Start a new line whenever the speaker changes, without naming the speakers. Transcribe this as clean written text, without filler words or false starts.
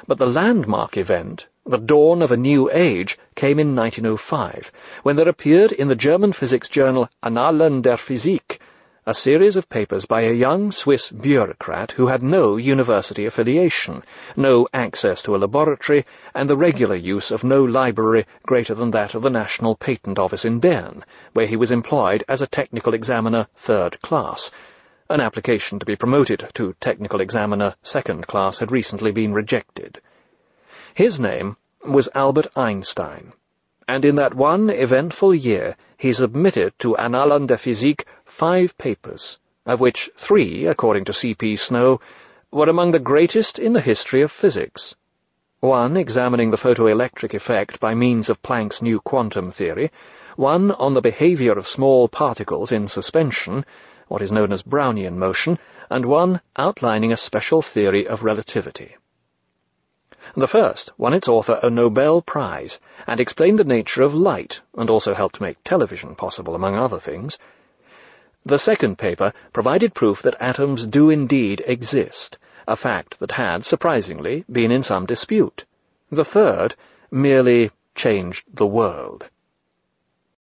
But the landmark event, the dawn of a new age, came in 1905, when there appeared in the German physics journal Annalen der Physik a series of papers by a young Swiss bureaucrat who had no university affiliation, no access to a laboratory, and the regular use of no library greater than that of the National Patent Office in Bern, where he was employed as a technical examiner third class. An application to be promoted to technical examiner second class had recently been rejected. His name was Albert Einstein, and in that one eventful year he submitted to Annalen der Physik 5 papers, of which 3, according to C.P. Snow, were among the greatest in the history of physics. One examining the photoelectric effect by means of Planck's new quantum theory, one on the behavior of small particles in suspension, what is known as Brownian motion, and one outlining a special theory of relativity. The first won its author a Nobel Prize, and explained the nature of light, and also helped make television possible, among other things. The second paper provided proof that atoms do indeed exist, a fact that had, surprisingly, been in some dispute. The third merely changed the world.